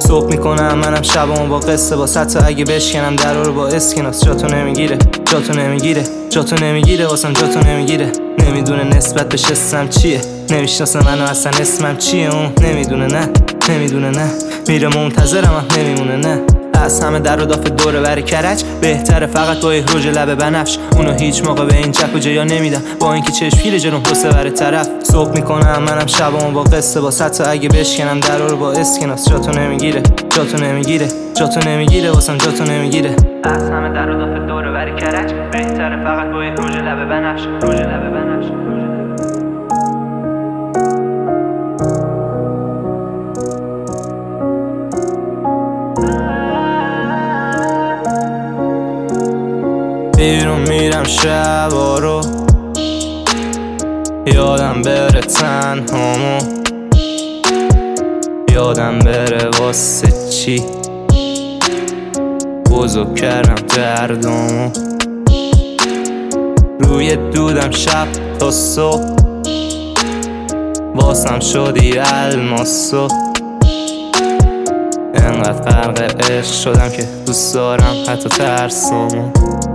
صبح میکنم منم شبامو با قصه با تا اگه بشکنم در رو با اسکناس جاتو نمیگیره جاتو نمیگیره واسم جاتو نمیگیره. نمیدونه نسبت بهش اسمم چیه، نمیشناسه منو اصلا اسمم چیه. اون نمیدونه نه میره منتظرم نمیمونه نه. از همه در و دافه دوره بر کرج بهتره فقط با روژ لب بنفش. اونو هیچ موقع به این چک و جیا نمیدم با اینکه چشمگیر جلوم دو سه بر طرف. صبح میکنم منم شبامو با قصه با تا اگه بشکنم در رو با اسکناس جاتو نمیگیره واسم جاتو نمیگیره. از همه در و دافه دوره بر کرج بهتره فقط با روژ لب بنفش. بیرون میرم شبا رو یادم بره تنهامو، یادم بره واسه چی بزرگ کردم دردامو. روی دودم شب تا صبح واسم شدی الماسو. انقدر غرق عشق شدم که دوست دارم حتی ترسامو.